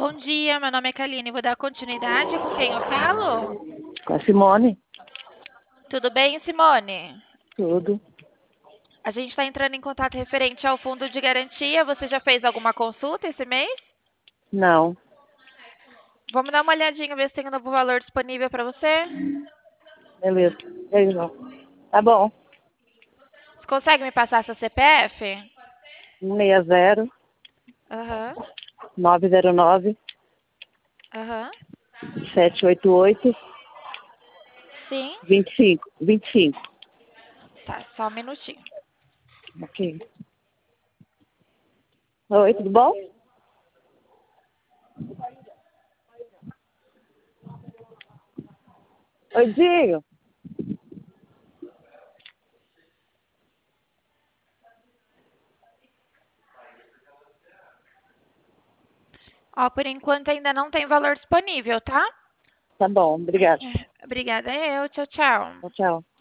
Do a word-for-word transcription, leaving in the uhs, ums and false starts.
Bom dia, meu nome é Kaline. Vou dar continuidade com quem eu falo? Com a Simone? Tudo bem, Simone? Tudo. A gente está entrando em contato referente ao fundo de garantia. Você já fez alguma consulta esse mês? Não. Vamos dar uma olhadinha, ver se tem um novo valor disponível para você. Beleza. Beijo, não. Tá bom. Você consegue me passar seu C P F? um seis zero, Aham, nove zero nove, aham. sete oito oito, Sim. vinte e cinco. vinte e cinco. Tá, só um minutinho. Ok. Oi, tudo bom? Oi, Dinho. Ó, por enquanto ainda não tem valor disponível, tá? Tá bom, obrigada. Obrigada eu. Tchau, tchau. Tchau, tchau.